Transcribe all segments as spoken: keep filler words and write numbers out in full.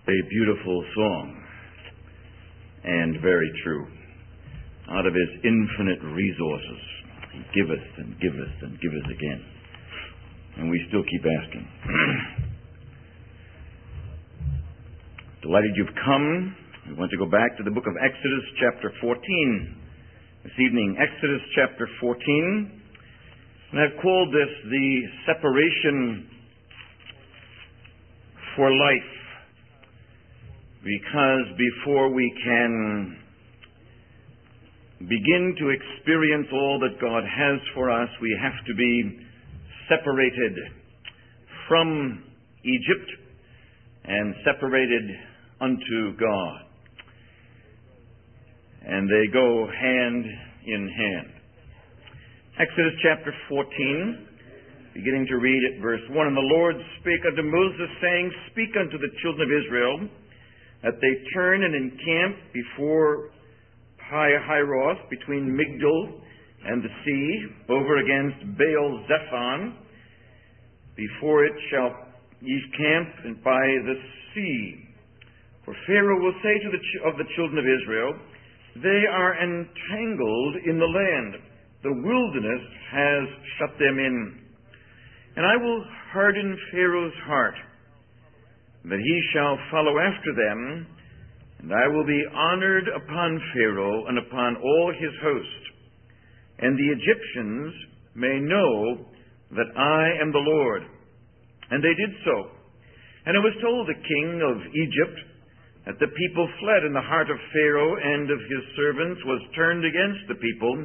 A beautiful song, and very true. Out of his infinite resources, he giveth and giveth and giveth again. And we still keep asking. Delighted you've come. We want to go back to the book of Exodus chapter fourteen. This evening, Exodus chapter fourteen. And I've called this the separation for life. Because before we can begin to experience all that God has for us, we have to be separated from Egypt and separated unto God. And they go hand in hand. Exodus chapter fourteen, beginning to read at verse one. And the Lord spake unto Moses, saying, Speak unto the children of Israel, that they turn and encamp before Pi-hahiroth, between Migdol and the sea, over against Baal-zephon. Before it shall ye camp and by the sea. For Pharaoh will say to the ch- of the children of Israel, They are entangled in the land. The wilderness has shut them in. And I will harden Pharaoh's heart, that he shall follow after them, and I will be honored upon Pharaoh and upon all his host. And the Egyptians may know that I am the Lord. And they did so. And it was told the king of Egypt that the people fled, and the heart of Pharaoh and of his servants was turned against the people.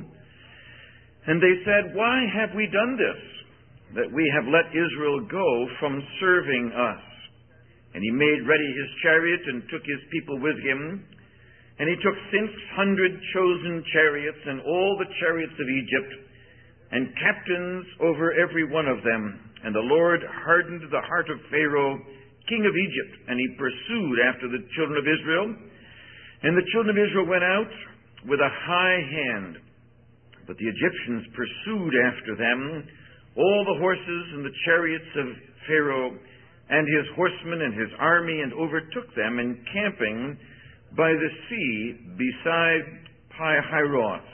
And they said, Why have we done this, that we have let Israel go from serving us? And he made ready his chariot and took his people with him. And he took six hundred chosen chariots and all the chariots of Egypt, and captains over every one of them. And the Lord hardened the heart of Pharaoh, king of Egypt, and he pursued after the children of Israel. And the children of Israel went out with a high hand. But the Egyptians pursued after them all the horses and the chariots of Pharaoh, and his horsemen and his army, and overtook them, encamping by the sea beside Pi-hahiroth,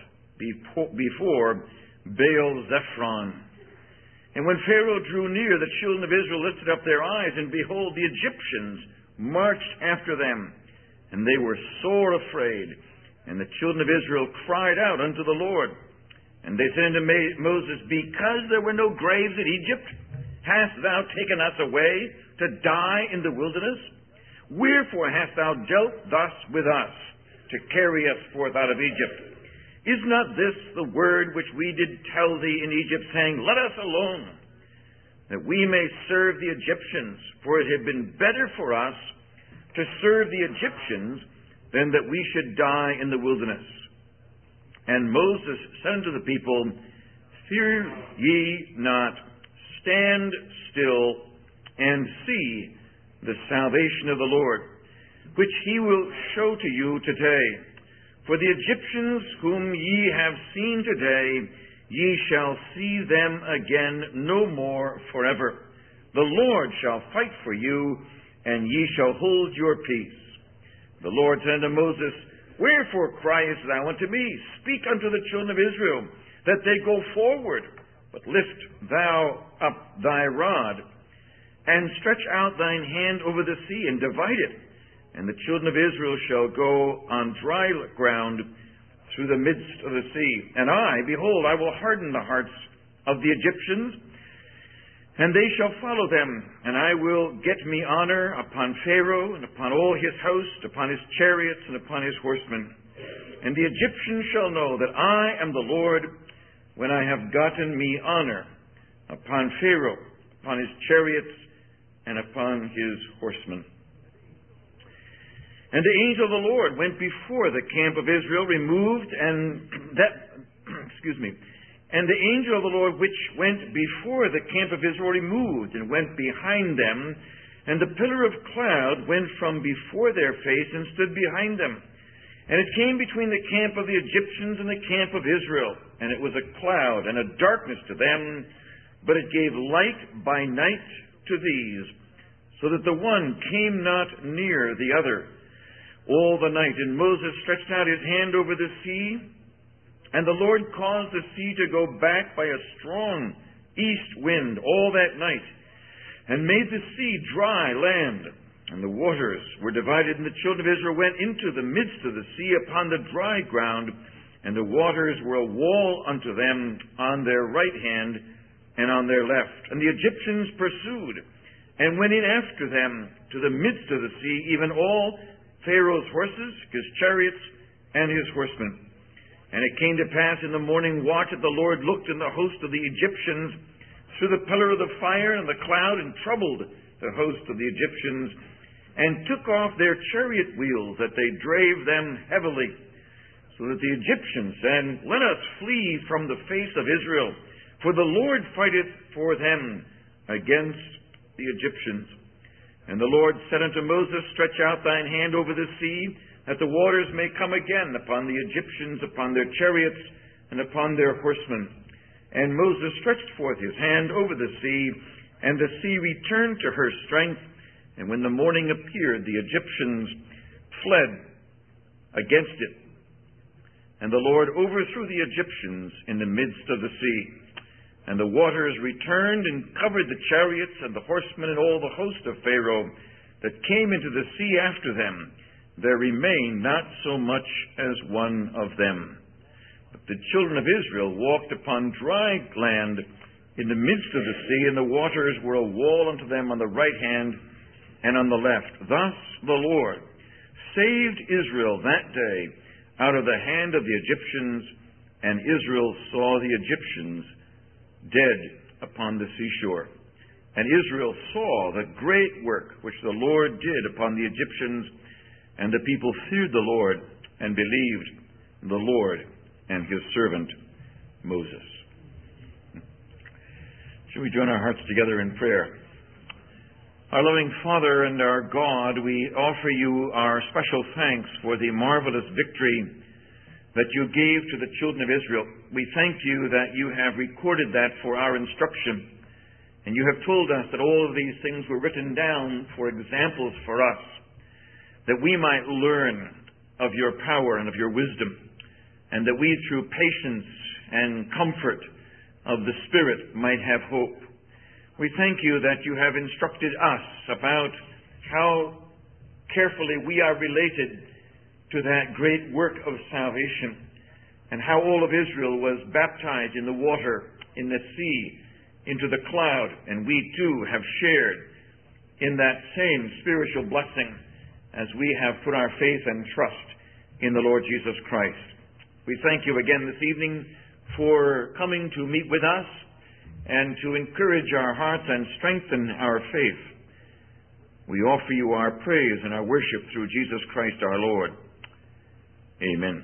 before Baal-zephon. And when Pharaoh drew near, the children of Israel lifted up their eyes, and behold, the Egyptians marched after them, and they were sore afraid. And the children of Israel cried out unto the Lord. And they said unto Moses, Because there were no graves in Egypt, hast thou taken us away to die in the wilderness? Wherefore hast thou dealt thus with us, to carry us forth out of Egypt? Is not this the word which we did tell thee in Egypt, saying, Let us alone, that we may serve the Egyptians? For it had been better for us to serve the Egyptians than that we should die in the wilderness. And Moses said unto the people, Fear ye not, stand still, and see the salvation of the Lord, which he will show to you today. For the Egyptians whom ye have seen today, ye shall see them again no more forever. The Lord shall fight for you, and ye shall hold your peace. The Lord said unto Moses, Wherefore criest thou unto me? Speak unto the children of Israel, that they go forward. But lift thou up thy rod, and stretch out thine hand over the sea, and divide it. And the children of Israel shall go on dry ground through the midst of the sea. And I, behold, I will harden the hearts of the Egyptians, and they shall follow them. And I will get me honor upon Pharaoh, and upon all his host, upon his chariots, and upon his horsemen. And the Egyptians shall know that I am the Lord, when I have gotten me honor upon Pharaoh, upon his chariots, and upon his horsemen. And the angel of the Lord went before the camp of Israel, removed, and that, excuse me, and the angel of the Lord which went before the camp of Israel removed, and went behind them, and the pillar of cloud went from before their face, and stood behind them. And it came between the camp of the Egyptians and the camp of Israel, and it was a cloud and a darkness to them, but it gave light by night to these, so that the one came not near the other all the night. And Moses stretched out his hand over the sea, and the Lord caused the sea to go back by a strong east wind all that night, and made the sea dry land. And the waters were divided, and the children of Israel went into the midst of the sea upon the dry ground, and the waters were a wall unto them on their right hand and on their left. And the Egyptians pursued, and went in after them to the midst of the sea, even all Pharaoh's horses, his chariots, and his horsemen. And it came to pass in the morning watch that the Lord looked in the host of the Egyptians through the pillar of the fire and the cloud, and troubled the host of the Egyptians, and took off their chariot wheels, that they drave them heavily. So that the Egyptians said, Let us flee from the face of Israel, for the Lord fighteth for them against the Egyptians. And the Lord said unto Moses, Stretch out thine hand over the sea, that the waters may come again upon the Egyptians, upon their chariots, and upon their horsemen. And Moses stretched forth his hand over the sea, and the sea returned to her strength. And when the morning appeared, the Egyptians fled against it. And the Lord overthrew the Egyptians in the midst of the sea. And the waters returned and covered the chariots and the horsemen and all the host of Pharaoh that came into the sea after them. There remained not so much as one of them. But the children of Israel walked upon dry land in the midst of the sea, and the waters were a wall unto them on the right hand and on the left. Thus the Lord saved Israel that day out of the hand of the Egyptians, and Israel saw the Egyptians dead upon the seashore. And Israel saw the great work which the Lord did upon the Egyptians, and the people feared the Lord and believed the Lord and his servant Moses. Shall we join our hearts together in prayer? Our loving Father and our God, we offer you our special thanks for the marvelous victory that you gave to the children of Israel. We thank you that you have recorded that for our instruction, and you have told us that all of these things were written down for examples for us, that we might learn of your power and of your wisdom, and that we through patience and comfort of the Spirit might have hope. We thank you that you have instructed us about how carefully we are related to that great work of salvation, and how all of Israel was baptized in the water, in the sea, into the cloud, and we too have shared in that same spiritual blessing as we have put our faith and trust in the Lord Jesus Christ. We thank you again this evening for coming to meet with us and to encourage our hearts and strengthen our faith. We offer you our praise and our worship through Jesus Christ our Lord. Amen.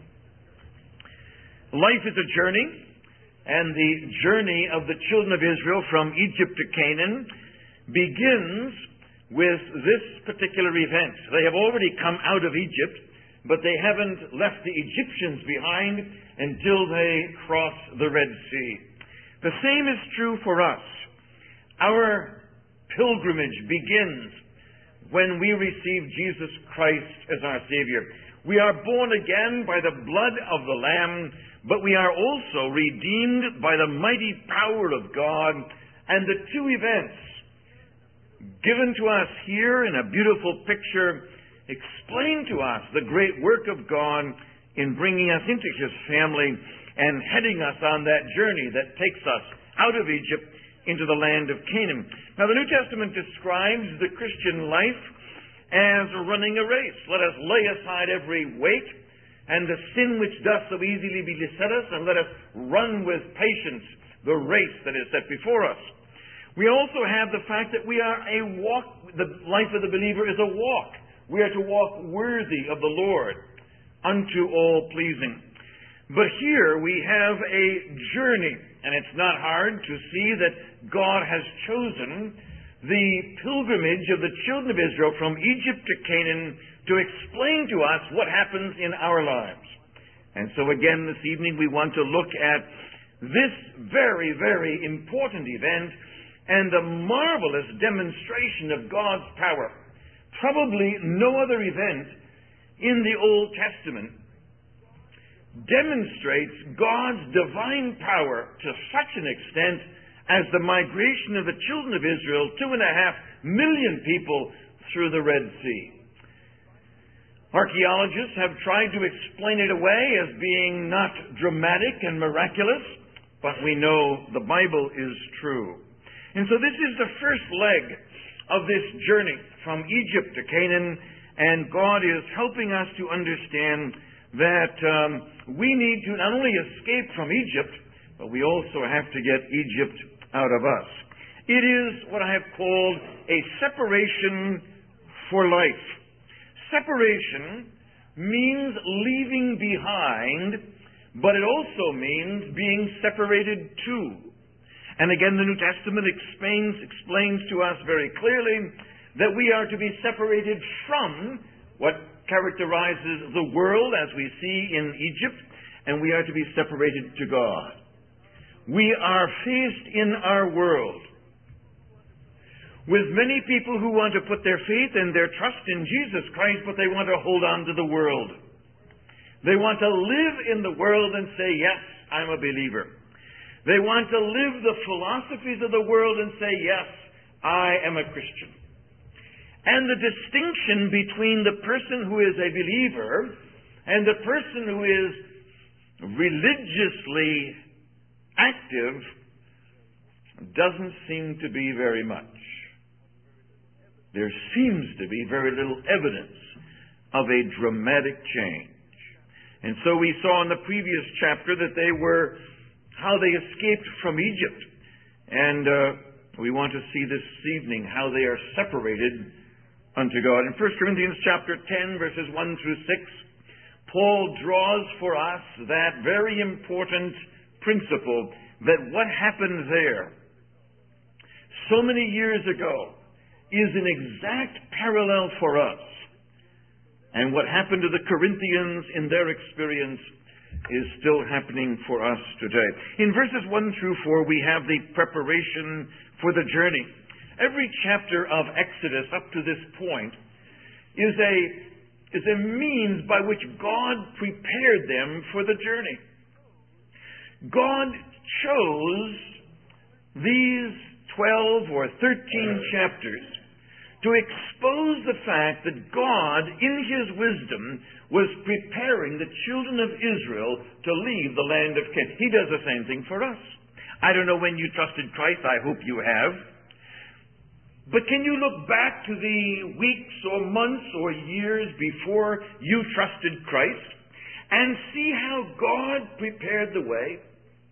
Life is a journey, and the journey of the children of Israel from Egypt to Canaan begins with this particular event. They have already come out of Egypt, but they haven't left the Egyptians behind until they cross the Red Sea. The same is true for us. Our pilgrimage begins when we receive Jesus Christ as our Savior. We are born again by the blood of the Lamb, but we are also redeemed by the mighty power of God. And the two events given to us here in a beautiful picture explain to us the great work of God in bringing us into his family and heading us on that journey that takes us out of Egypt into the land of Canaan. Now, the New Testament describes the Christian life as running a race. Let us lay aside every weight and the sin which doth so easily beset us, and let us run with patience the race that is set before us. We also have the fact that we are a walk, the life of the believer is a walk. We are to walk worthy of the Lord, unto all pleasing. But here we have a journey, and it's not hard to see that God has chosen the pilgrimage of the children of Israel from Egypt to Canaan to explain to us what happens in our lives. And so again this evening we want to look at this very, very important event and the marvelous demonstration of God's power. Probably no other event in the Old Testament demonstrates God's divine power to such an extent as the migration of the children of Israel, two and a half million people, through the Red Sea. Archaeologists have tried to explain it away as being not dramatic and miraculous, but we know the Bible is true. And so this is the first leg of this journey from Egypt to Canaan, and God is helping us to understand that um, we need to not only escape from Egypt, but we also have to get Egypt out of us. It is what I have called a separation for life. Separation means leaving behind, but it also means being separated too. And again, the New Testament explains, explains to us very clearly that we are to be separated from what characterizes the world as we see in Egypt, and we are to be separated to God. We are faced in our world with many people who want to put their faith and their trust in Jesus Christ, but they want to hold on to the world. They want to live in the world and say, yes, I'm a believer. They want to live the philosophies of the world and say, yes, I am a Christian. And the distinction between the person who is a believer and the person who is religiously active doesn't seem to be very much. There seems to be very little evidence of a dramatic change. And so we saw in the previous chapter that they were, how they escaped from Egypt. And uh, we want to see this evening how they are separated unto God. In First Corinthians chapter ten, verses one through six, Paul draws for us that very important principle that what happened there so many years ago is an exact parallel for us. And what happened to the Corinthians in their experience is still happening for us today. In verses one through four, we have the preparation for the journey. Every chapter of Exodus up to this point is a, is a means by which God prepared them for the journey. God chose these twelve or thirteen chapters to expose the fact that God, in His wisdom, was preparing the children of Israel to leave the land of Canaan. He does the same thing for us. I don't know when you trusted Christ. I hope you have. But can you look back to the weeks or months or years before you trusted Christ and see how God prepared the way?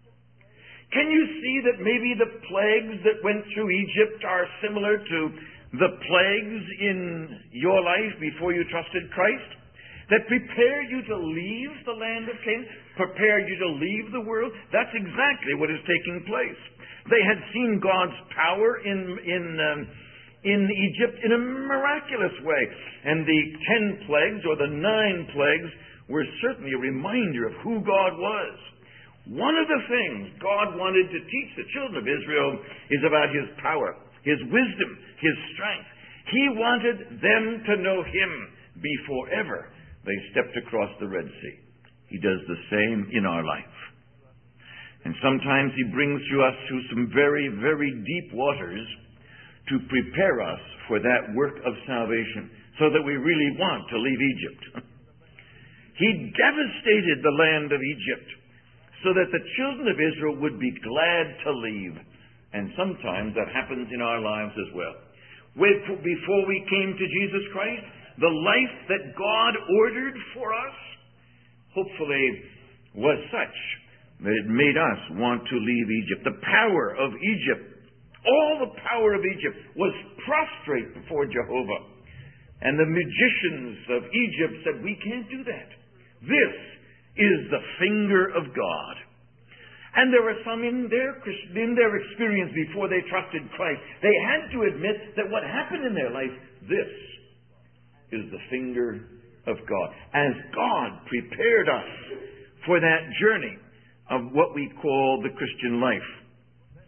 Can you see that maybe the plagues that went through Egypt are similar to the plagues in your life before you trusted Christ? That prepare you to leave the land of Canaan? Prepare you to leave the world? That's exactly what is taking place. They had seen God's power in in um, in Egypt in a miraculous way. And the ten plagues, or the nine plagues, were certainly a reminder of who God was. One of the things God wanted to teach the children of Israel is about His power, His wisdom, His strength. He wanted them to know Him before ever they stepped across the Red Sea. He does the same in our life. And sometimes He brings through us through some very, very deep waters to prepare us for that work of salvation, so that we really want to leave Egypt. He devastated the land of Egypt so that the children of Israel would be glad to leave. And sometimes that happens in our lives as well. Before we came to Jesus Christ, the life that God ordered for us, hopefully, was such that it made us want to leave Egypt. The power of Egypt, all the power of Egypt, was prostrate before Jehovah. And the magicians of Egypt said, we can't do that. This is the finger of God. And there were some in their, in their experience before they trusted Christ. They had to admit that what happened in their life, this is the finger of God. As God prepared us for that journey of what we call the Christian life.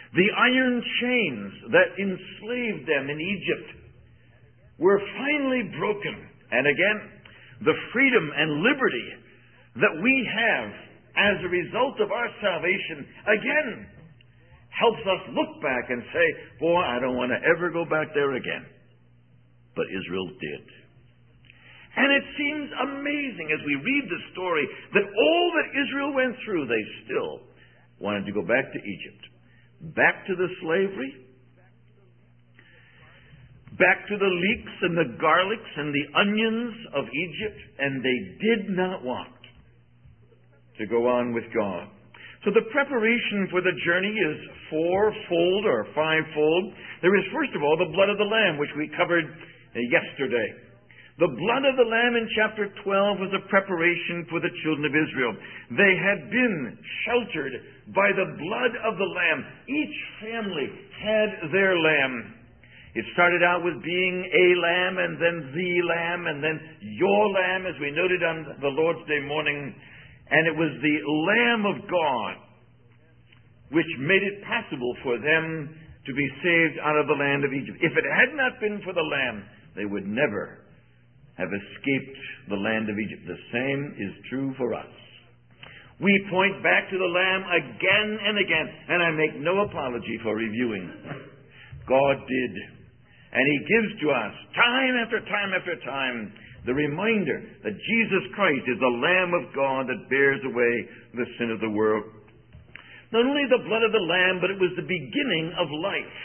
The iron chains that enslaved them in Egypt were finally broken. And again, the freedom and liberty that we have as a result of our salvation, again, helps us look back and say, boy, I don't want to ever go back there again. But Israel did. And it seems amazing as we read the story that all that Israel went through, they still wanted to go back to Egypt. Back to the slavery. Back to the leeks and the garlics and the onions of Egypt. And they did not want to go on with God. So the preparation for the journey is fourfold or fivefold. There is, first of all, the blood of the Lamb, which we covered yesterday. The blood of the Lamb in chapter twelve was a preparation for the children of Israel. They had been sheltered by the blood of the Lamb. Each family had their lamb. It started out with being a lamb, and then the lamb, and then your lamb, as we noted on the Lord's Day morning. And it was the Lamb of God which made it possible for them to be saved out of the land of Egypt. If it had not been for the Lamb, they would never have escaped the land of Egypt. The same is true for us. We point back to the Lamb again and again, and I make no apology for reviewing. God did. And He gives to us, time after time after time, the reminder that Jesus Christ is the Lamb of God that bears away the sin of the world. Not only the blood of the Lamb, but it was the beginning of life.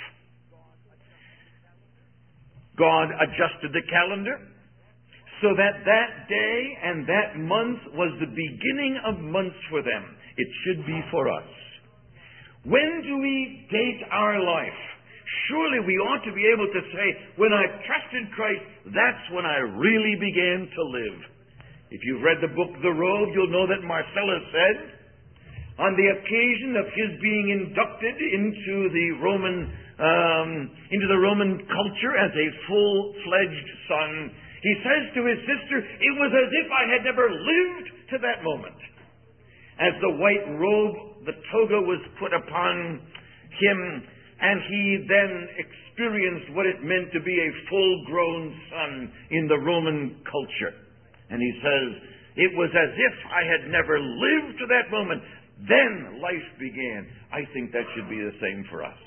God adjusted the calendar so that that day and that month was the beginning of months for them. It should be for us. When do we date our life? Surely we ought to be able to say, when I trusted Christ, that's when I really began to live. If you've read the book The Robe, you'll know that Marcellus said, on the occasion of his being inducted into the Roman um, into the Roman culture as a full-fledged son, he says to his sister, it was as if I had never lived to that moment. As the white robe, the toga, was put upon him, and he then experienced what it meant to be a full-grown son in the Roman culture. And he says, it was as if I had never lived to that moment. Then life began. I think that should be the same for us.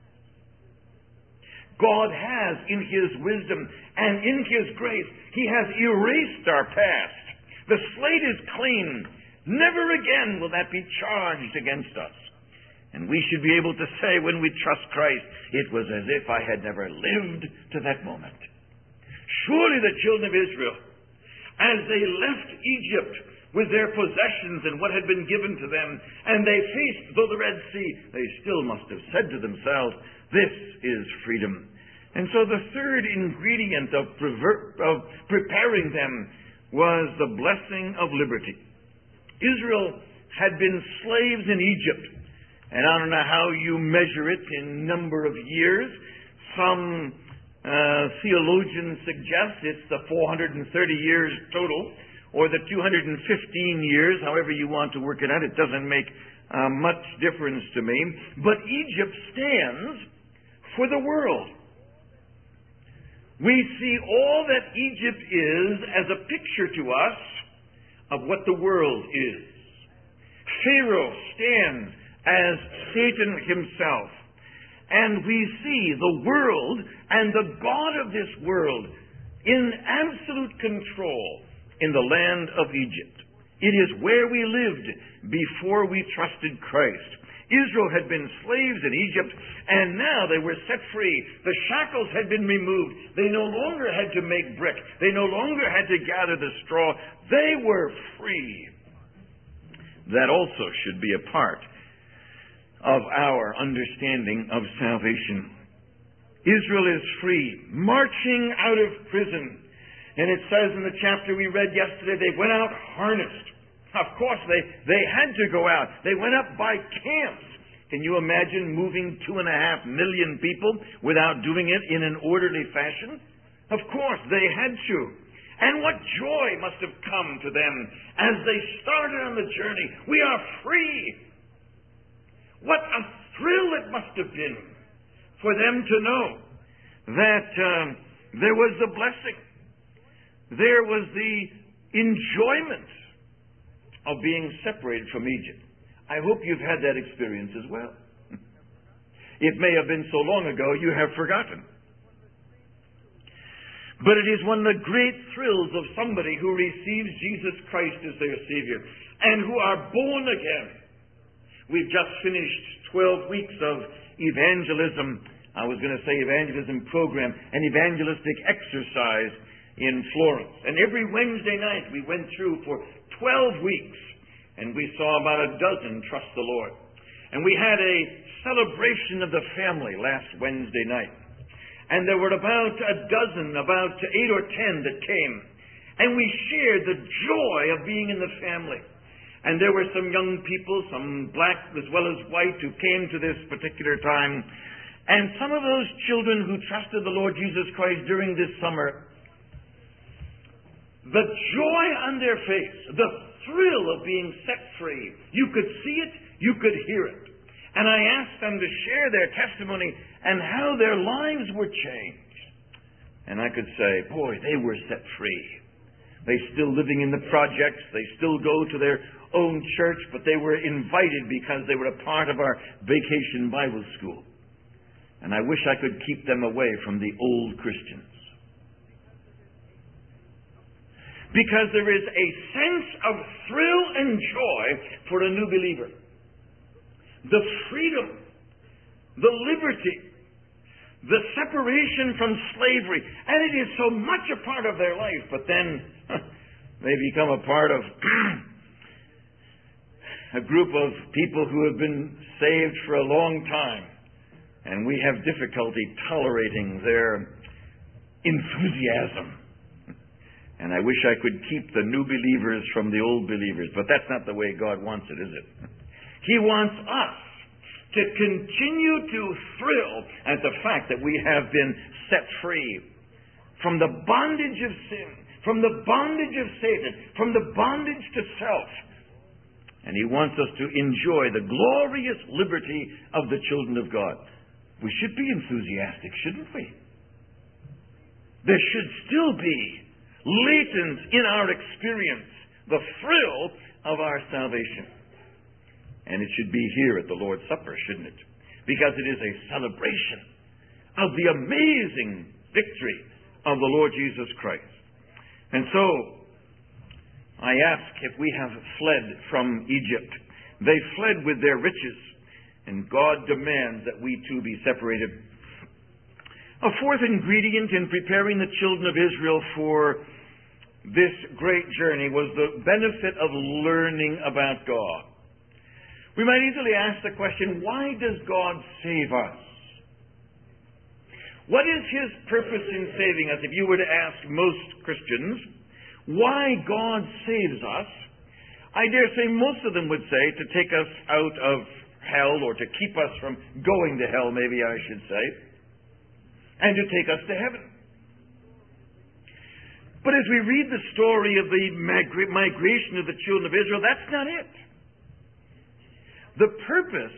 God has, in His wisdom and in His grace, He has erased our past. The slate is clean. Never again will that be charged against us. And we should be able to say when we trust Christ, it was as if I had never lived to that moment. Surely the children of Israel, as they left Egypt with their possessions and what had been given to them, and they faced the Red Sea, they still must have said to themselves, this is freedom. And so the third ingredient of, prever- of preparing them was the blessing of liberty. Israel had been slaves in Egypt. And I don't know how you measure it in number of years. Some uh, theologians suggest it's the four hundred thirty years total, or the two hundred fifteen years, however you want to work it out. It doesn't make uh, much difference to me. But Egypt stands for the world. We see all that Egypt is as a picture to us of what the world is. Pharaoh stands as Satan himself. And we see the world and the God of this world in absolute control in the land of Egypt. It is where we lived before we trusted Christ. Israel had been slaves in Egypt, and now they were set free. The shackles had been removed. They no longer had to make brick. They no longer had to gather the straw. They were free. That also should be a part of our understanding of salvation. Israel is free, marching out of prison. And it says in the chapter we read yesterday, they went out harnessed. Of course, they, they had to go out. They went up by camps. Can you imagine moving two and a half million people without doing it in an orderly fashion? Of course, they had to. And what joy must have come to them as they started on the journey. We are free. What a thrill it must have been for them to know that um, there was the blessing. There was the enjoyment of being separated from Egypt. I hope you've had that experience as well. It may have been so long ago you have forgotten. But it is one of the great thrills of somebody who receives Jesus Christ as their Savior and who are born again. We've just finished twelve weeks of evangelism. I was going to say evangelism program, an evangelistic exercise in Florence. And every Wednesday night we went through for twelve weeks, and we saw about a dozen trust the Lord. And we had a celebration of the family last Wednesday night. And there were about a dozen, about eight or ten that came. And we shared the joy of being in the family. And there were some young people, some black as well as white, who came to this particular time. And some of those children who trusted the Lord Jesus Christ during this summer, the joy on their face, the thrill of being set free, you could see it, you could hear it. And I asked them to share their testimony and how their lives were changed. And I could say, boy, they were set free. They still living in the projects. They still go to their own church, but they were invited because they were a part of our vacation Bible school. And I wish I could keep them away from the old Christians. Because there is a sense of thrill and joy for a new believer. The freedom, the liberty, the separation from slavery. And it is so much a part of their life. But then they become a part of a group of people who have been saved for a long time. And we have difficulty tolerating their enthusiasm. And I wish I could keep the new believers from the old believers. But that's not the way God wants it, is it? He wants us to continue to thrill at the fact that we have been set free from the bondage of sin, from the bondage of Satan, from the bondage to self. And He wants us to enjoy the glorious liberty of the children of God. We should be enthusiastic, shouldn't we? There should still be latent in our experience the thrill of our salvation. And it should be here at the Lord's Supper, shouldn't it? Because it is a celebration of the amazing victory of the Lord Jesus Christ. And so, I ask if we have fled from Egypt. They fled with their riches, and God demands that we too be separated. A fourth ingredient in preparing the children of Israel for this great journey was the benefit of learning about God. We might easily ask the question, why does God save us? What is His purpose in saving us? If you were to ask most Christians why God saves us, I dare say most of them would say to take us out of hell, or to keep us from going to hell, maybe I should say, and to take us to heaven. But as we read the story of the migration of the children of Israel, that's not it. The purpose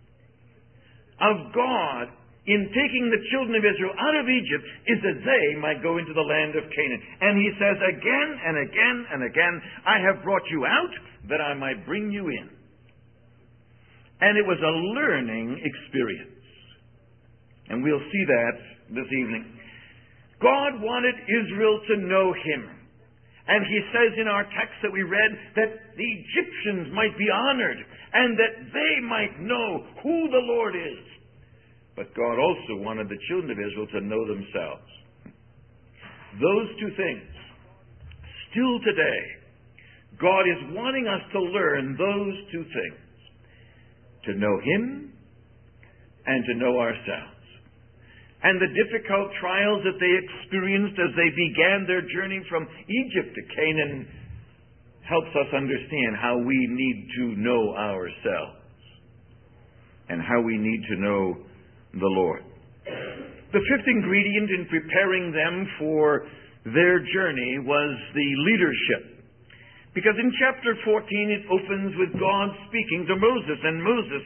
of God in taking the children of Israel out of Egypt is that they might go into the land of Canaan. And He says again and again and again, I have brought you out that I might bring you in. And it was a learning experience. And we'll see that this evening. God wanted Israel to know Him. And He says in our text that we read that the Egyptians might be honored and that they might know who the Lord is. But God also wanted the children of Israel to know themselves. Those two things, still today, God is wanting us to learn those two things. To know Him and to know ourselves. And the difficult trials that they experienced as they began their journey from Egypt to Canaan helps us understand how we need to know ourselves and how we need to know the Lord. The fifth ingredient in preparing them for their journey was the leadership. Because in chapter fourteen it opens with God speaking to Moses, and Moses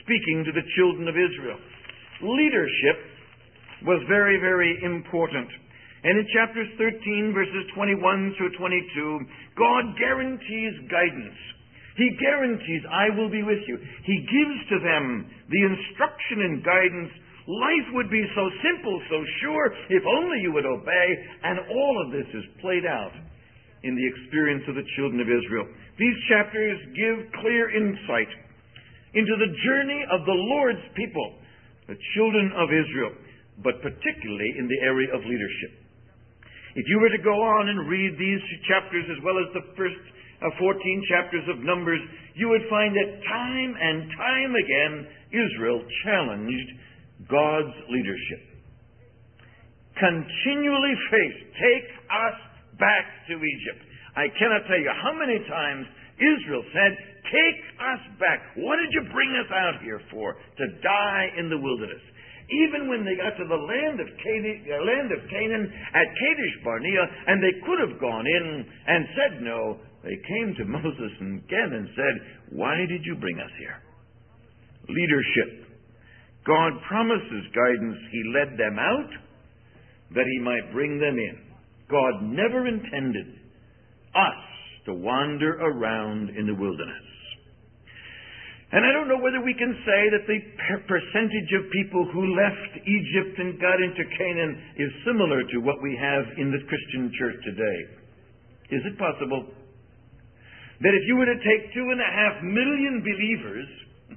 speaking to the children of Israel. Leadership was very, very important. And in chapters thirteen, verses twenty-one through twenty-two, God guarantees guidance. He guarantees, I will be with you. He gives to them the instruction and guidance. Life would be so simple, so sure, if only you would obey. And all of this is played out in the experience of the children of Israel. These chapters give clear insight into the journey of the Lord's people, the children of Israel, but particularly in the area of leadership. If you were to go on and read these chapters as well as the first uh, fourteen chapters of Numbers, you would find that time and time again Israel challenged God's leadership. Continually faced, take us back to Egypt. I cannot tell you how many times Israel said, take us back. What did you bring us out here for? To die in the wilderness. Even when they got to the land of Canaan, uh, land of Canaan at Kadesh Barnea, and they could have gone in and said no, they came to Moses and again and said, why did you bring us here? Leadership. God promises guidance. He led them out that He might bring them in. God never intended us to wander around in the wilderness. And I don't know whether we can say that the per- percentage of people who left Egypt and got into Canaan is similar to what we have in the Christian church today. Is it possible that if you were to take two and a half million believers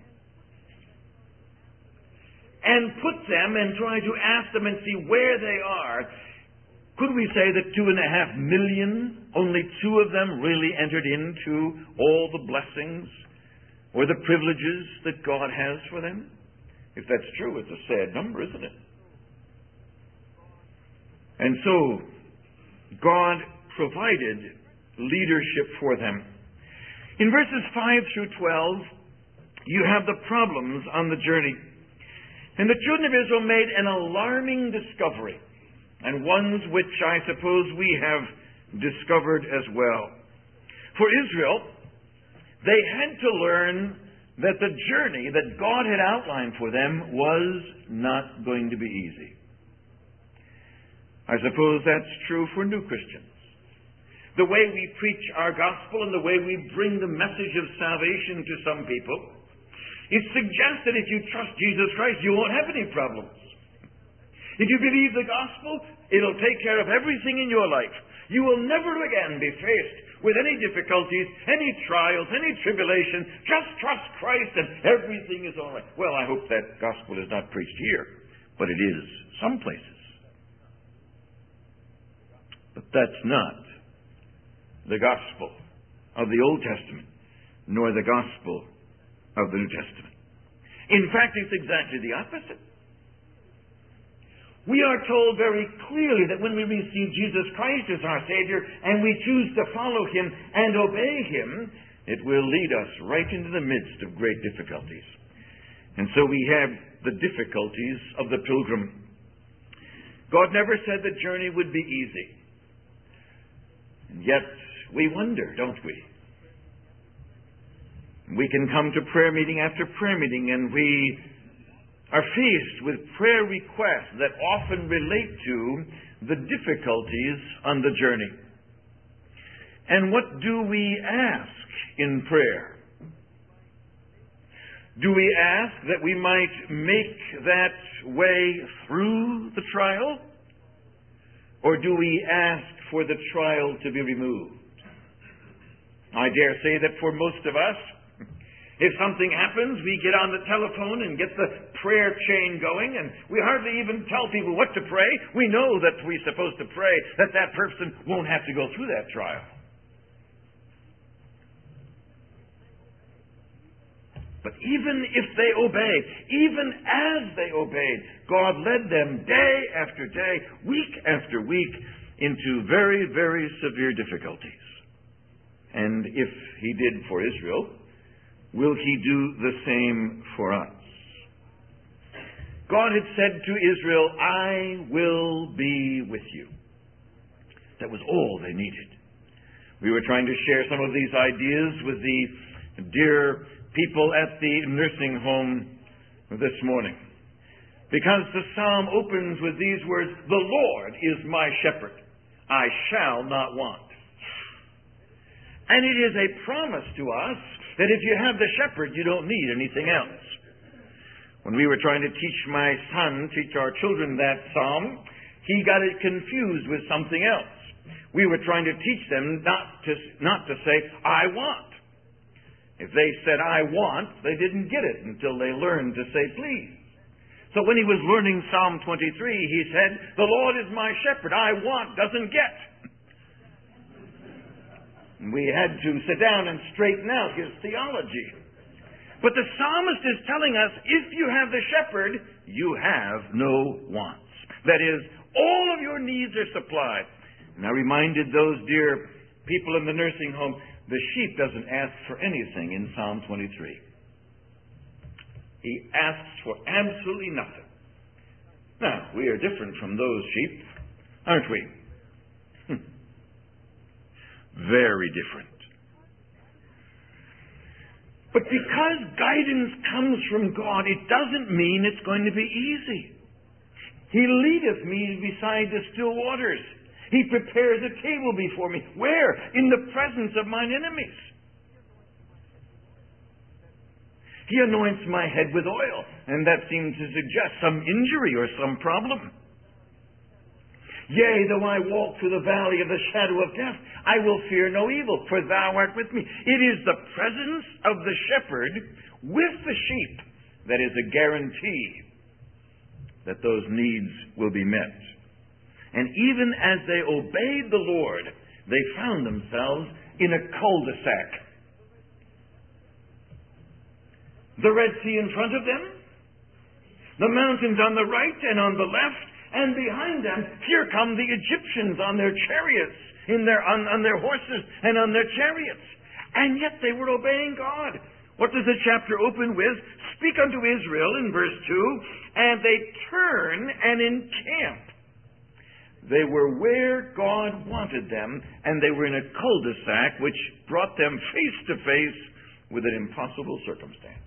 and put them and try to ask them and see where they are, could we say that two and a half million, only two of them really entered into all the blessings or the privileges that God has for them? If that's true, it's a sad number, isn't it? And so, God provided leadership for them. In verses five through twelve, you have the problems on the journey. And the children of Israel made an alarming discovery, and ones which I suppose we have discovered as well. For Israel, they had to learn that the journey that God had outlined for them was not going to be easy. I suppose that's true for new Christians. The way we preach our gospel and the way we bring the message of salvation to some people, it suggests that if you trust Jesus Christ, you won't have any problems. If you believe the gospel, it'll take care of everything in your life. You will never again be faced with any difficulties, any trials, any tribulation. Just trust Christ and everything is all right. Well, I hope that gospel is not preached here, but it is some places. But that's not the gospel of the Old Testament, nor the gospel of the New Testament. In fact, it's exactly the opposite. We are told very clearly that when we receive Jesus Christ as our Savior and we choose to follow Him and obey Him, it will lead us right into the midst of great difficulties. And so we have the difficulties of the pilgrim. God never said the journey would be easy. And yet we wonder, don't we? We can come to prayer meeting after prayer meeting and we are faced with prayer requests that often relate to the difficulties on the journey. And what do we ask in prayer? Do we ask that we might make that way through the trial? Or do we ask for the trial to be removed? I dare say that for most of us, if something happens, we get on the telephone and get the prayer chain going, and we hardly even tell people what to pray. We know that we're supposed to pray that that person won't have to go through that trial. But even if they obeyed, even as they obeyed, God led them day after day, week after week, into very, very severe difficulties. And if He did for Israel, will He do the same for us? God had said to Israel, I will be with you. That was all they needed. We were trying to share some of these ideas with the dear people at the nursing home this morning. Because the psalm opens with these words, "The Lord is my shepherd. I shall not want." And it is a promise to us that if you have the shepherd, you don't need anything else. When we were trying to teach my son, teach our children that psalm, he got it confused with something else. We were trying to teach them not to, not to say, "I want." If they said, "I want," they didn't get it until they learned to say, "Please." So when he was learning Psalm twenty-three, he said, "The Lord is my shepherd. I want doesn't get." We had to sit down and straighten out his theology. But the psalmist is telling us, if you have the shepherd, you have no wants. That is, all of your needs are supplied. And I reminded those dear people in the nursing home, the sheep doesn't ask for anything in Psalm twenty-three. He asks for absolutely nothing. Now, we are different from those sheep, aren't we? Hm. Very different. But because guidance comes from God, it doesn't mean it's going to be easy. He leadeth me beside the still waters. He prepares a table before me. Where? In the presence of mine enemies. He anoints my head with oil, and that seems to suggest some injury or some problem. Yea, though I walk through the valley of the shadow of death, I will fear no evil, for thou art with me. It is the presence of the shepherd with the sheep that is a guarantee that those needs will be met. And even as they obeyed the Lord, they found themselves in a cul-de-sac. The Red Sea in front of them, the mountains on the right and on the left, and behind them, here come the Egyptians on their chariots, in their, on, on their horses and on their chariots. And yet they were obeying God. What does the chapter open with? Speak unto Israel in verse two, and they turn and encamp. They were where God wanted them, and they were in a cul-de-sac which brought them face to face with an impossible circumstance.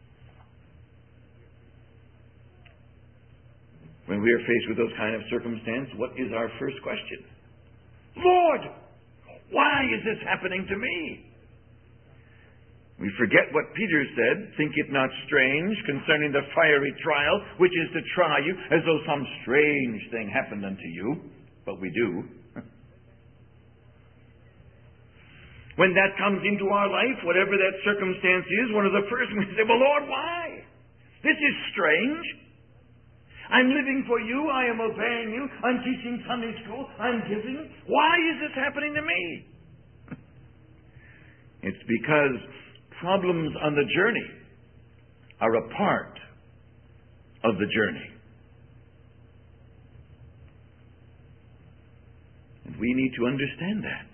When we are faced with those kind of circumstances, what is our first question? Lord, why is this happening to me? We forget what Peter said, "Think it not strange concerning the fiery trial, which is to try you, as though some strange thing happened unto you." But we do. When that comes into our life, whatever that circumstance is, one of the first we say, "Well, Lord, why? This is strange. I'm living for you. I am obeying you. I'm teaching Sunday school. I'm giving. Why is this happening to me?" It's because problems on the journey are a part of the journey. And we need to understand that.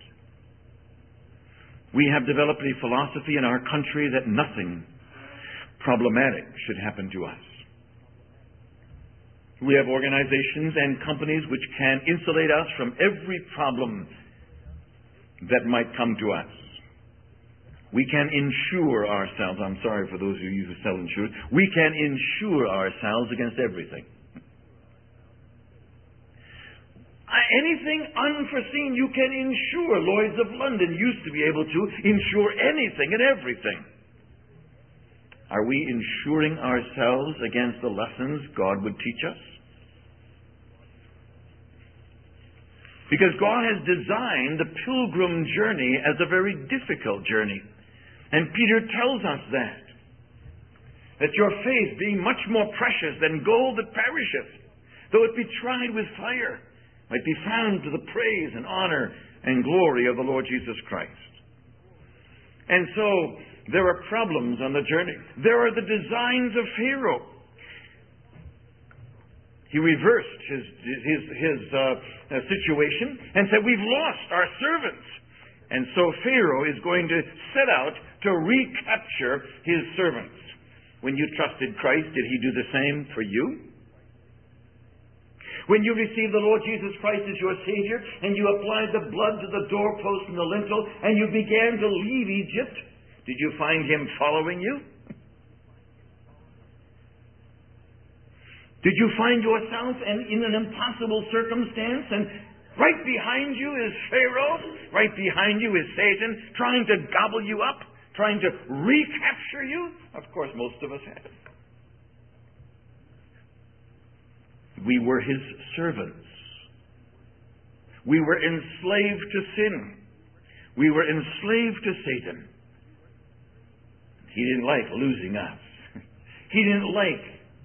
We have developed a philosophy in our country that nothing problematic should happen to us. We have organizations and companies which can insulate us from every problem that might come to us. We can insure ourselves. I'm sorry for those of you who sell insurance. We can insure ourselves against everything. Anything unforeseen you can insure. Lloyd's of London used to be able to insure anything and everything. Are we insuring ourselves against the lessons God would teach us? Because God has designed the pilgrim journey as a very difficult journey. And Peter tells us that. That your faith, being much more precious than gold that perisheth, though it be tried with fire, might be found to the praise and honor and glory of the Lord Jesus Christ. And so, there are problems on the journey. There are the designs of Pharaoh. He reversed his his his uh, situation and said, "We've lost our servants." And so Pharaoh is going to set out to recapture his servants. When you trusted Christ, did he do the same for you? When you received the Lord Jesus Christ as your Savior, and you applied the blood to the doorpost and the lintel, and you began to leave Egypt, did you find him following you? Did you find yourself in an impossible circumstance, and right behind you is Pharaoh, right behind you is Satan, trying to gobble you up, trying to recapture you? Of course, most of us have. We were his servants. We were enslaved to sin. We were enslaved to Satan. He didn't like losing us. He didn't like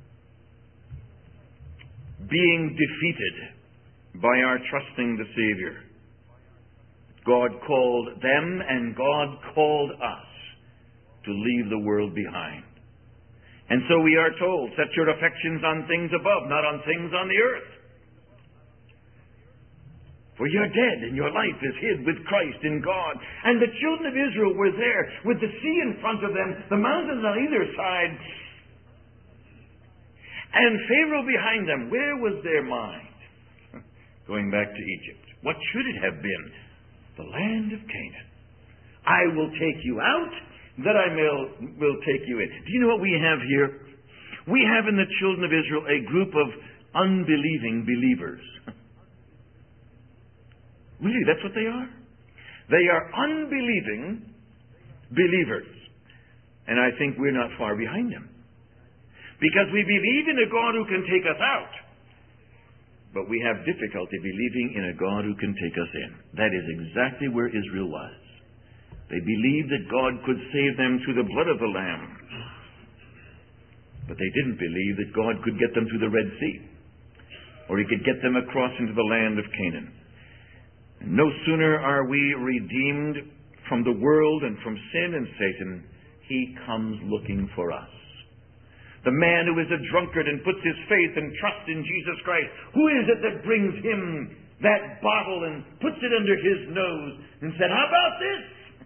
being defeated by our trusting the Savior. God called them and God called us to leave the world behind. And so we are told, set your affections on things above, not on things on the earth. For you're dead, and your life is hid with Christ in God. And the children of Israel were there, with the sea in front of them, the mountains on either side, and Pharaoh behind them. Where was their mind? Going back to Egypt. What should it have been? The land of Canaan. I will take you out, that I may, will take you in. Do you know what we have here? We have in the children of Israel a group of unbelieving believers. Really, that's what they are. They are unbelieving believers. And I think we're not far behind them. Because we believe in a God who can take us out, but we have difficulty believing in a God who can take us in. That is exactly where Israel was. They believed that God could save them through the blood of the Lamb. But they didn't believe that God could get them through the Red Sea, or he could get them across into the land of Canaan. No sooner are we redeemed from the world and from sin and Satan, he comes looking for us. The man who is a drunkard and puts his faith and trust in Jesus Christ, who is it that brings him that bottle and puts it under his nose and said, how about this?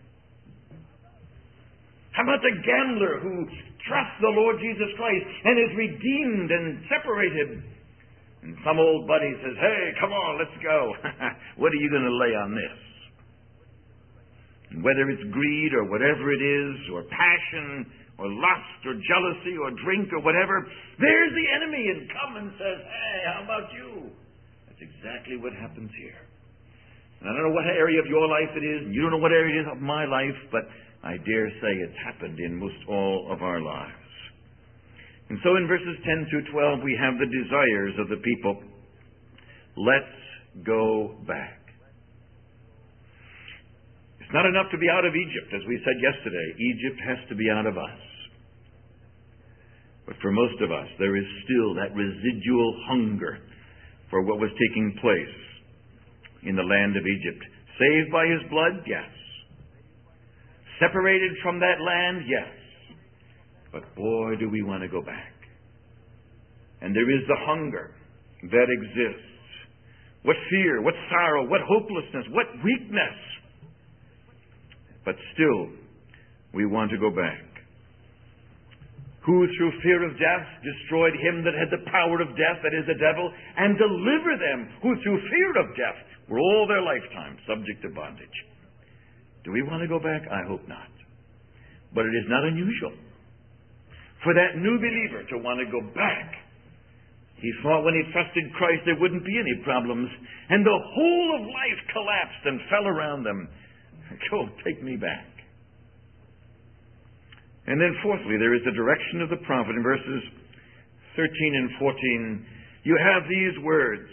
How about the gambler who trusts the Lord Jesus Christ and is redeemed and separated? And some old buddy says, hey, come on, let's go. What are you going to lay on this? And whether it's greed or whatever it is, or passion, or lust, or jealousy, or drink, or whatever, there's the enemy and comes and says, hey, how about you? That's exactly what happens here. And I don't know what area of your life it is, and you don't know what area it is of my life, but I dare say it's happened in most all of our lives. And so in verses ten through twelve, we have the desires of the people. Let's go back. It's not enough to be out of Egypt, as we said yesterday. Egypt has to be out of us. But for most of us, there is still that residual hunger for what was taking place in the land of Egypt. Saved by his blood? Yes. Separated from that land? Yes. But boy, do we want to go back. And there is the hunger that exists. What fear, what sorrow, what hopelessness, what weakness. But still, we want to go back. Who through fear of death destroyed him that had the power of death, that is the devil, and deliver them who through fear of death were all their lifetime subject to bondage. Do we want to go back? I hope not. But it is not unusual for that new believer to want to go back. He thought when he trusted Christ there wouldn't be any problems, and the whole of life collapsed and fell around them. Go, take me back. And then fourthly, there is the direction of the prophet. In verses thirteen and fourteen, you have these words.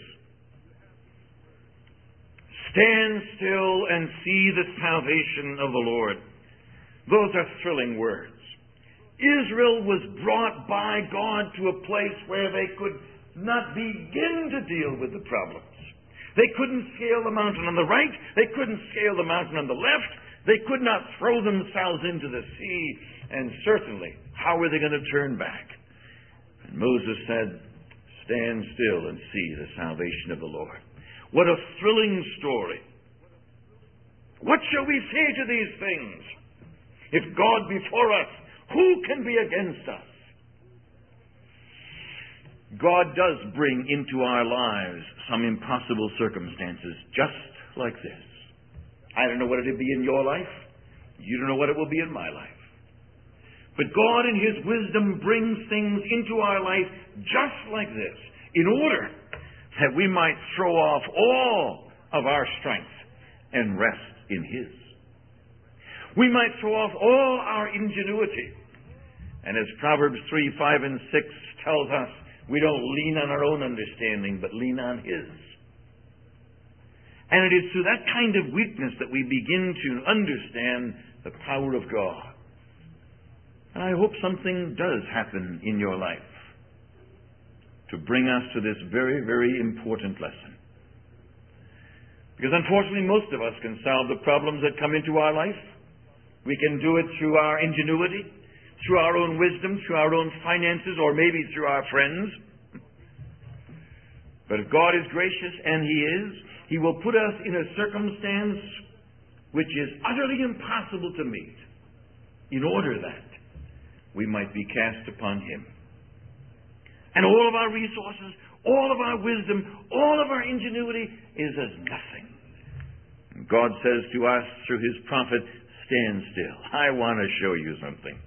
Stand still and see the salvation of the Lord. Those are thrilling words. Israel was brought by God to a place where they could not begin to deal with the problems. They couldn't scale the mountain on the right. They couldn't scale the mountain on the left. They could not throw themselves into the sea. And certainly, how were they going to turn back? And Moses said, stand still and see the salvation of the Lord. What a thrilling story. What shall we say to these things? If God be for us, who can be against us? God does bring into our lives some impossible circumstances just like this. I don't know what it will be in your life. You don't know what it will be in my life. But God in His wisdom brings things into our life just like this, in order that we might throw off all of our strength and rest in His. We might throw off all our ingenuity. And as Proverbs three, five, and six tells us, we don't lean on our own understanding, but lean on His. And it is through that kind of weakness that we begin to understand the power of God. And I hope something does happen in your life to bring us to this very, very important lesson. Because unfortunately, most of us can solve the problems that come into our life. We can do it through our ingenuity, through our own wisdom, through our own finances, or maybe through our friends. But if God is gracious, and He is, He will put us in a circumstance which is utterly impossible to meet, in order that we might be cast upon Him. And all of our resources, all of our wisdom, all of our ingenuity is as nothing. And God says to us through His prophet, stand still. I want to show you something.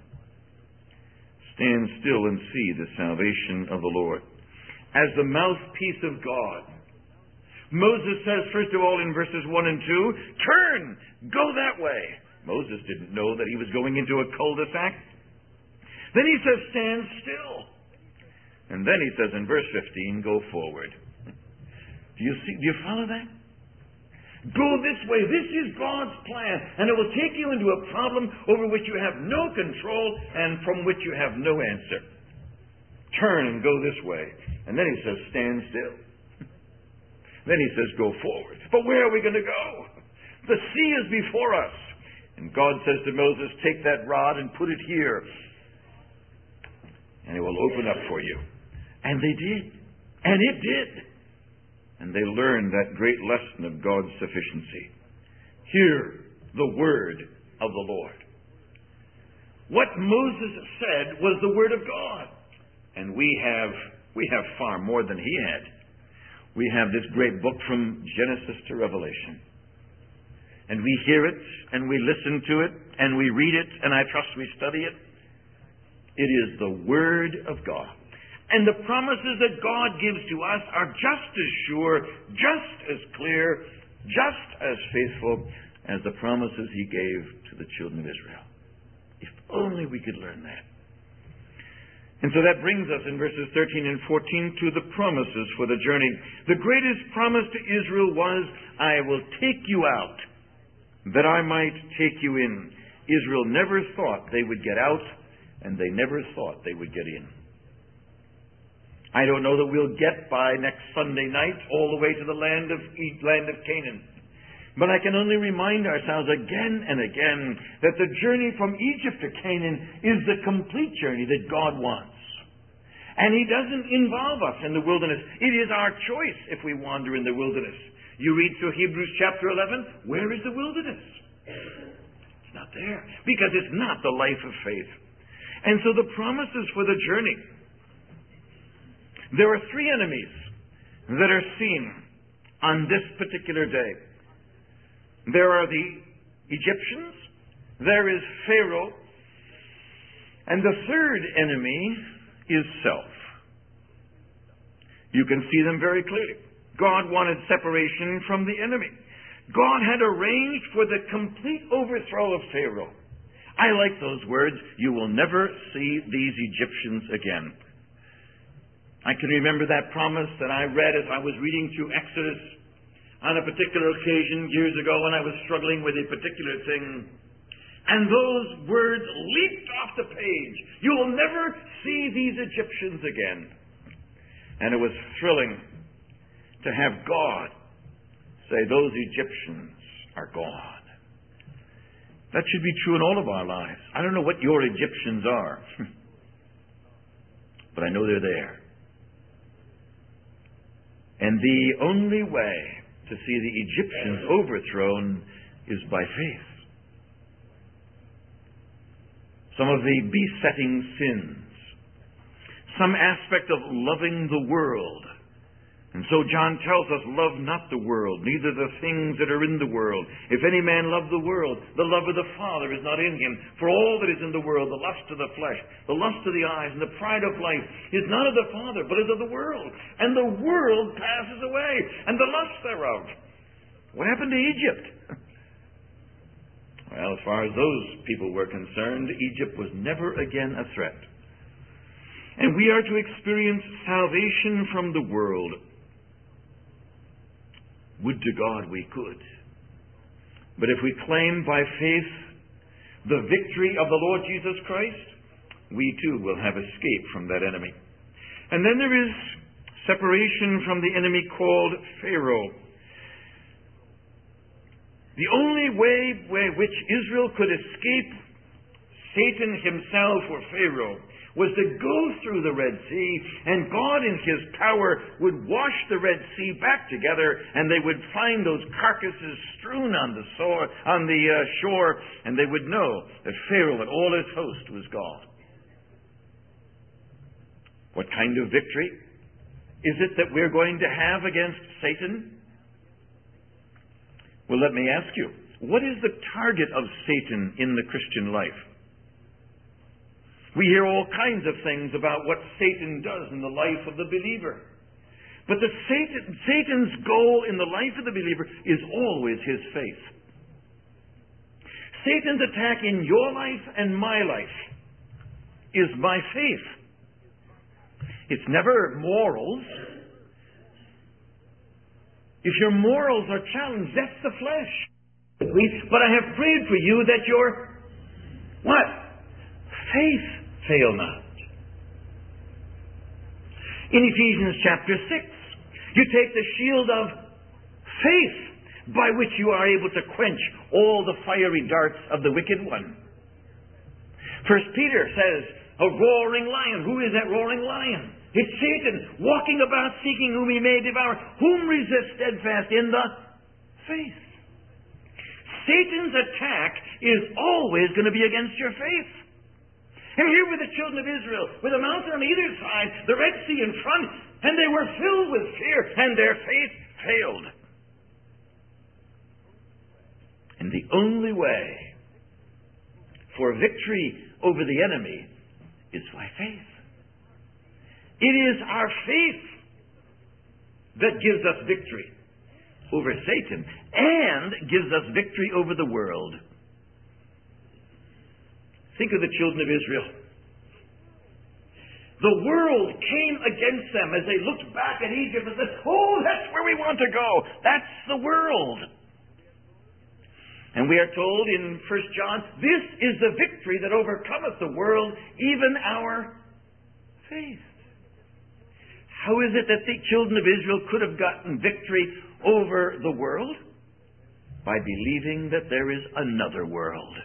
Stand still and see the salvation of the Lord. As the mouthpiece of God, Moses says, first of all, in verses one and two, turn, go that way. Moses didn't know that he was going into a cul-de-sac. Then he says, stand still. And then he says in verse fifteen, go forward. Do you see? Do you follow that? Go this way. This is God's plan. And it will take you into a problem over which you have no control and from which you have no answer. Turn and go this way. And then he says, stand still. Then he says, go forward. But where are we going to go? The sea is before us. And God says to Moses, take that rod and put it here. And it will open up for you. And they did. And it did. And they learned that great lesson of God's sufficiency. Hear the word of the Lord. What Moses said was the word of God. And we have, we have far more than he had. We have this great book from Genesis to Revelation. And we hear it, and we listen to it, and we read it, and I trust we study it. It is the Word of God. And the promises that God gives to us are just as sure, just as clear, just as faithful as the promises He gave to the children of Israel. If only we could learn that. And so that brings us in verses thirteen and fourteen to the promises for the journey. The greatest promise to Israel was, I will take you out, that I might take you in. Israel never thought they would get out, and they never thought they would get in. I don't know that we'll get by next Sunday night all the way to the land of land of Canaan. But I can only remind ourselves again and again that the journey from Egypt to Canaan is the complete journey that God wants. And He doesn't involve us in the wilderness. It is our choice if we wander in the wilderness. You read through Hebrews chapter eleven, where is the wilderness? It's not there, because it's not the life of faith. And so the promises for the journey. There are three enemies that are seen on this particular day. There are the Egyptians, there is Pharaoh, and the third enemy is self. You can see them very clearly. God wanted separation from the enemy. God had arranged for the complete overthrow of Pharaoh. I like those words, you will never see these Egyptians again. I can remember that promise that I read as I was reading through Exodus on a particular occasion years ago when I was struggling with a particular thing. And those words leaped off the page. You will never see these Egyptians again. And it was thrilling to have God say, those Egyptians are gone. That should be true in all of our lives. I don't know what your Egyptians are, but I know they're there. And the only way to see the Egyptians overthrown is by faith. Some of the besetting sins, some aspect of loving the world And so John tells us, love not the world, neither the things that are in the world. If any man love the world, the love of the Father is not in him. For all that is in the world, the lust of the flesh, the lust of the eyes, and the pride of life, is not of the Father, but is of the world. And the world passes away, and the lust thereof. What happened to Egypt? Well, as far as those people were concerned, Egypt was never again a threat. And we are to experience salvation from the world. Would to God we could. But if we claim by faith the victory of the Lord Jesus Christ, we too will have escape from that enemy. And then there is separation from the enemy called Pharaoh. The only way by which Israel could escape Satan himself or Pharaoh was to go through the Red Sea, and God in His power would wash the Red Sea back together, and they would find those carcasses strewn on the, shore, on the uh, shore, and they would know that Pharaoh and all his host was gone. What kind of victory is it that we're going to have against Satan? Well, let me ask you, what is the target of Satan in the Christian life? We hear all kinds of things about what Satan does in the life of the believer. But the Satan, Satan's goal in the life of the believer is always his faith. Satan's attack in your life and my life is my faith. It's never morals. If your morals are challenged, that's the flesh. But I have prayed for you that your, what? Faith fail not. In Ephesians chapter six, you take the shield of faith by which you are able to quench all the fiery darts of the wicked one. First Peter says, a roaring lion. Who is that roaring lion? It's Satan, walking about seeking whom he may devour. Whom resist steadfast in the faith. Satan's attack is always going to be against your faith. And here were the children of Israel, with a mountain on either side, the Red Sea in front, and they were filled with fear, and their faith failed. And the only way for victory over the enemy is by faith. It is our faith that gives us victory over Satan and gives us victory over the world. Think of the children of Israel. The world came against them as they looked back at Egypt and said, oh, that's where we want to go. That's the world. And we are told in First John, this is the victory that overcometh the world, even our faith. How is it that the children of Israel could have gotten victory over the world? By believing that there is another world.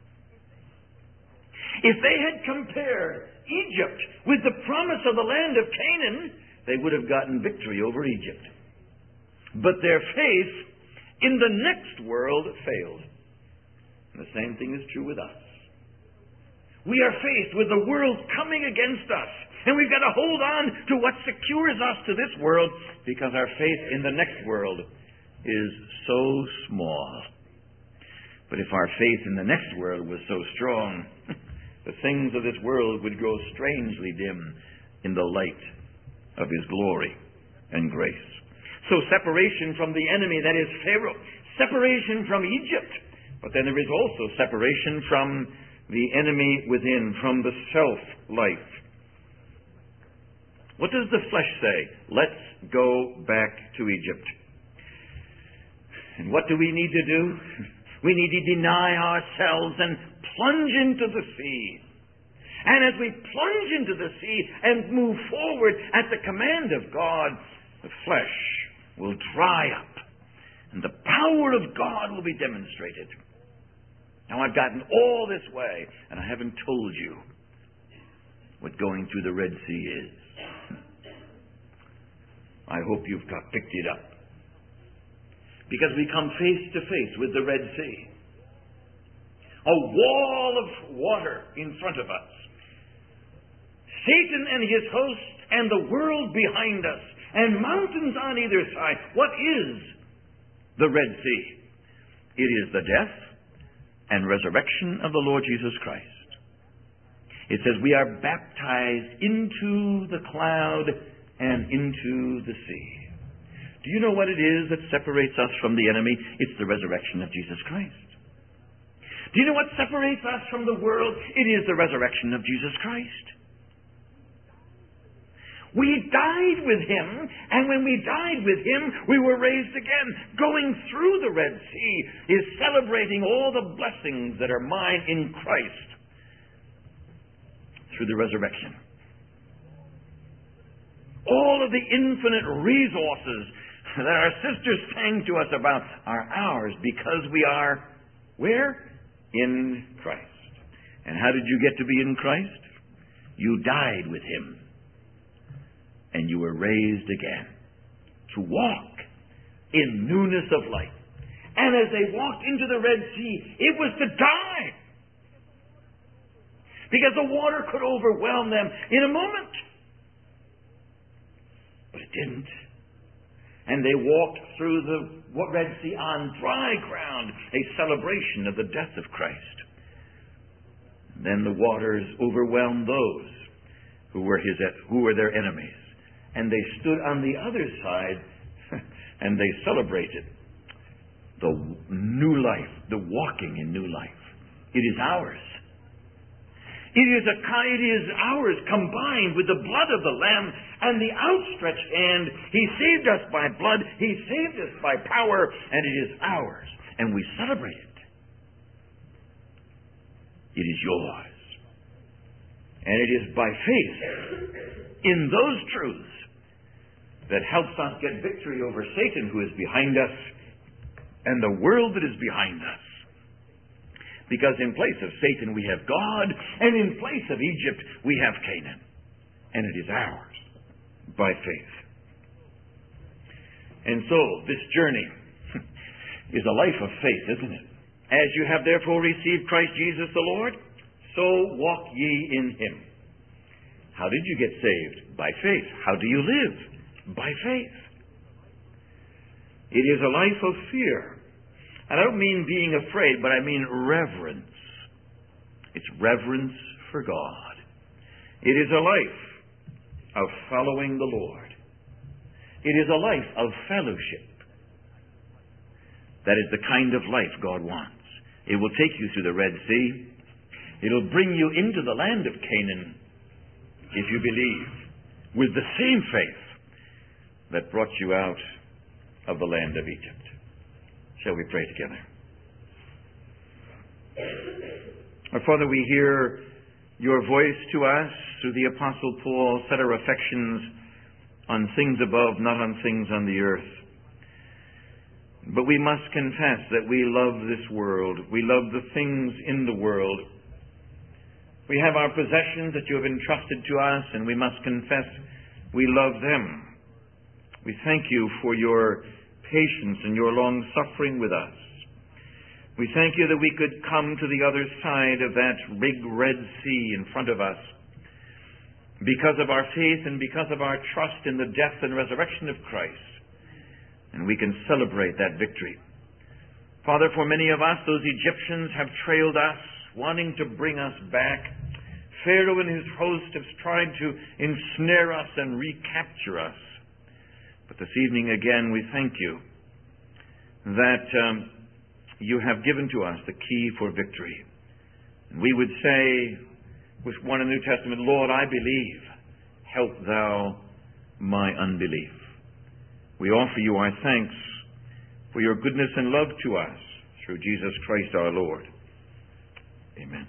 If they had compared Egypt with the promise of the land of Canaan, they would have gotten victory over Egypt. But their faith in the next world failed. And the same thing is true with us. We are faced with the world coming against us. And we've got to hold on to what secures us to this world, because our faith in the next world is so small. But if our faith in the next world was so strong, the things of this world would grow strangely dim in the light of His glory and grace. So separation from the enemy, that is Pharaoh. Separation from Egypt. But then there is also separation from the enemy within, from the self-life. What does the flesh say? Let's go back to Egypt. And what do we need to do? We need to deny ourselves and plunge into the sea. And as we plunge into the sea and move forward at the command of God, the flesh will dry up. And the power of God will be demonstrated. Now I've gotten all this way, and I haven't told you what going through the Red Sea is. I hope you've got, picked it up. Because we come face to face with the Red Sea. A wall of water in front of us. Satan and his host and the world behind us. and mountains on either side. What is the Red Sea? It is the death and resurrection of the Lord Jesus Christ. It says we are baptized into the cloud and into the sea. Do you know what it is that separates us from the enemy? It's the resurrection of Jesus Christ. Do you know what separates us from the world? It is the resurrection of Jesus Christ. We died with Him, and when we died with Him, we were raised again. Going through the Red Sea is celebrating all the blessings that are mine in Christ through the resurrection. All of the infinite resources that our sisters sang to us about are ours because we are where? In Christ. And how did you get to be in Christ? You died with Him. And you were raised again to walk in newness of life. And as they walked into the Red Sea, it was to die. Because the water could overwhelm them in a moment. But it didn't. And they walked through the Red Sea on dry ground, a celebration of the death of Christ. Then the waters overwhelmed those who were his who were their enemies. And they stood on the other side and they celebrated the new life, the walking in new life. It is ours. It is, a, it is ours combined with the blood of the Lamb and the outstretched hand. He saved us by blood. He saved us by power. And it is ours. And we celebrate it. It is yours. And it is by faith in those truths that helps us get victory over Satan, who is behind us, and the world that is behind us. Because in place of Satan we have God, and in place of Egypt we have Canaan. And it is ours by faith. And so this journey is a life of faith, isn't it? As you have therefore received Christ Jesus the Lord, so walk ye in Him. How did you get saved? By faith. How do you live? By faith. It is a life of fear. I don't mean being afraid, but I mean reverence. It's reverence for God. It is a life of following the Lord. It is a life of fellowship. That is the kind of life God wants. It will take you through the Red Sea. It'll bring you into the land of Canaan if you believe with the same faith that brought you out of the land of Egypt. Shall we pray together? Our Father, we hear your voice to us through the Apostle Paul. Set our affections on things above, not on things on the earth. But we must confess that we love this world. We love the things in the world. We have our possessions that you have entrusted to us, and we must confess we love them. We thank you for your patience and your long suffering with us. We thank you that we could come to the other side of that big Red Sea in front of us because of our faith and because of our trust in the death and resurrection of Christ. And we can celebrate that victory. Father, for many of us, those Egyptians have trailed us, wanting to bring us back. Pharaoh and his host have tried to ensnare us and recapture us. But this evening again, we thank you that um, you have given to us the key for victory. And we would say with one in the New Testament, Lord, I believe. Help thou my unbelief. We offer you our thanks for your goodness and love to us through Jesus Christ our Lord. Amen.